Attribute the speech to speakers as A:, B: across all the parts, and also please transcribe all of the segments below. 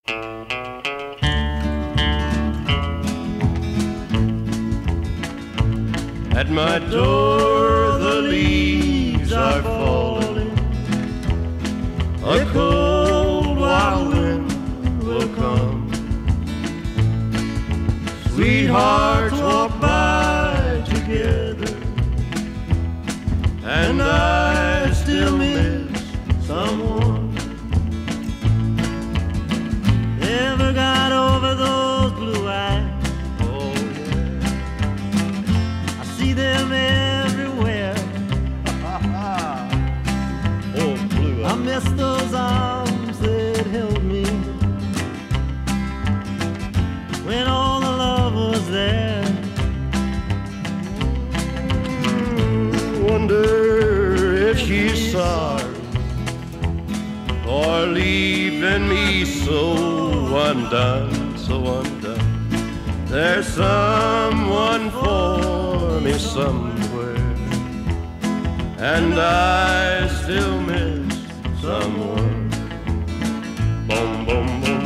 A: At my door the leaves are falling, a cold wild wind will come. Sweethearts walk by together, and I still miss someone.
B: Never got over those blue eyes.
A: Oh yeah,
B: I see them everywhere.
A: oh blue
B: I
A: eyes.
B: miss those arms that held me when all the love was there.
A: Wonder if she's sorry for leaving me so undone, so undone. There's someone for me somewhere, and I still miss someone. Boom, boom, boom.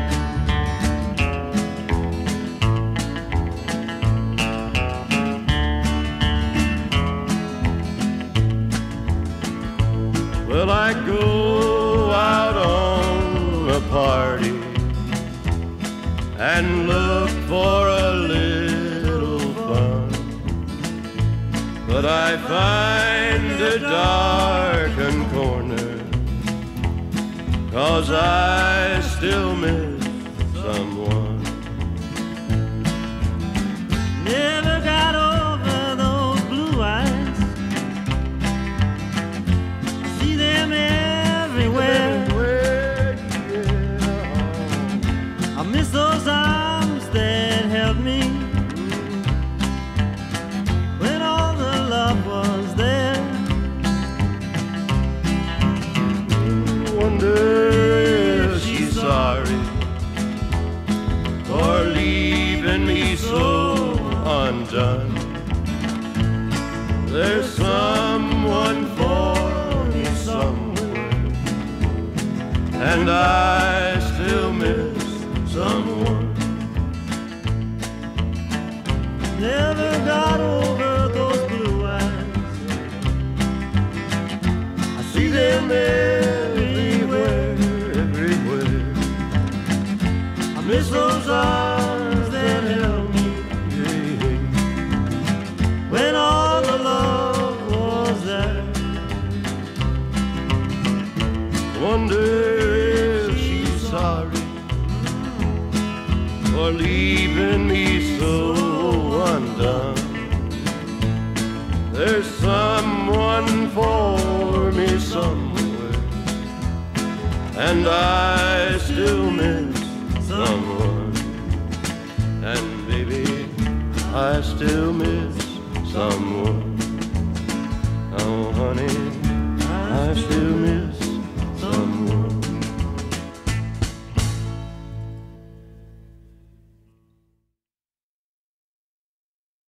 A: Well, I go out on a party and look for a little fun, but I find a darkened corner, 'cause I still miss someone.
B: Never got over those blue eyes. I see them everywhere. I miss those arms that held me when all the love was there.
A: Wonder if she's sorry for leaving me so undone. There's someone for me somewhere, and I still miss someone.
B: Never got over those blue eyes. I see them everywhere.
A: Everywhere.
B: I miss those arms that held me when all the love was there.
A: Wonder if she's sorry for leaving me so undone. There's someone for me somewhere, and I still miss someone. And baby, I still miss someone. Oh honey, I still miss